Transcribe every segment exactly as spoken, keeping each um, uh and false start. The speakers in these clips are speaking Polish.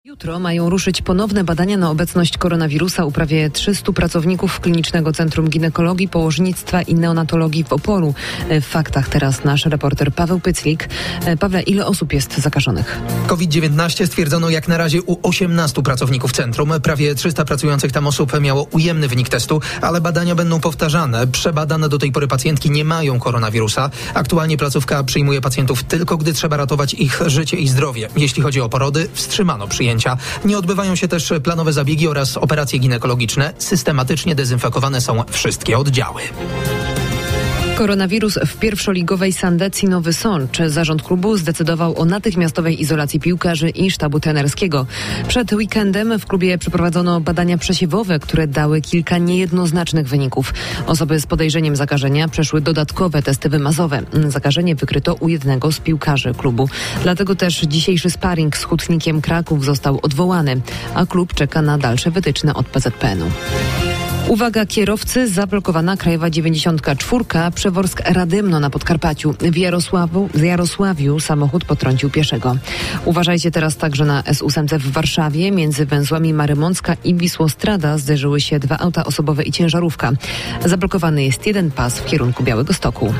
Jutro mają ruszyć ponowne badania na obecność koronawirusa u prawie trzystu pracowników Klinicznego Centrum Ginekologii, Położnictwa i Neonatologii w Opolu. W faktach teraz nasz reporter Paweł Pyclik. Pawle, ile osób jest zakażonych? COVID dziewiętnaście stwierdzono jak na razie u osiemnastu pracowników centrum. Prawie trzysta pracujących tam osób miało ujemny wynik testu, ale badania będą powtarzane. Przebadane do tej pory pacjentki nie mają koronawirusa. Aktualnie placówka przyjmuje pacjentów tylko, gdy trzeba ratować ich życie i zdrowie. Jeśli chodzi o porody, wstrzymano przyjęcie. Nie odbywają się też planowe zabiegi oraz operacje ginekologiczne. Systematycznie dezynfekowane są wszystkie oddziały. Koronawirus w pierwszoligowej Sandecji Nowy Sącz. Zarząd klubu zdecydował o natychmiastowej izolacji piłkarzy i sztabu trenerskiego. Przed weekendem w klubie przeprowadzono badania przesiewowe, które dały kilka niejednoznacznych wyników. Osoby z podejrzeniem zakażenia przeszły dodatkowe testy wymazowe. Zakażenie wykryto u jednego z piłkarzy klubu. Dlatego też dzisiejszy sparring z Hutnikiem Kraków został odwołany, a klub czeka na dalsze wytyczne od P Z P N u. Uwaga kierowcy, zablokowana Krajowa dziewięćdziesiąt cztery, Przeworsk-Radymno na Podkarpaciu. W Jarosławu, w Jarosławiu samochód potrącił pieszego. Uważajcie teraz także na S osiem w Warszawie. Między węzłami Marymącka i Wisłostrada zderzyły się dwa auta osobowe i ciężarówka. Zablokowany jest jeden pas w kierunku Białegostoku.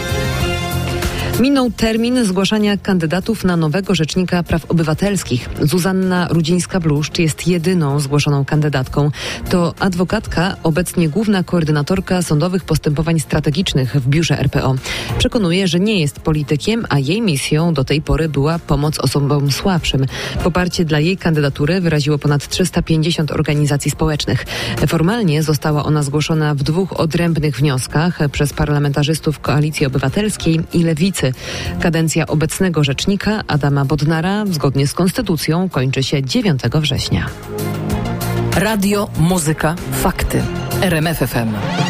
Minął termin zgłaszania kandydatów na nowego Rzecznika Praw Obywatelskich. Zuzanna Rudzińska-Bluszcz jest jedyną zgłoszoną kandydatką. To adwokatka, obecnie główna koordynatorka sądowych postępowań strategicznych w biurze R P O. Przekonuje, że nie jest politykiem, a jej misją do tej pory była pomoc osobom słabszym. Poparcie dla jej kandydatury wyraziło ponad trzysta pięćdziesiąt organizacji społecznych. Formalnie została ona zgłoszona w dwóch odrębnych wnioskach przez parlamentarzystów Koalicji Obywatelskiej i Lewicy. Kadencja obecnego rzecznika Adama Bodnara zgodnie z konstytucją kończy się dziewiątego września. Radio, muzyka, fakty. R M F F M.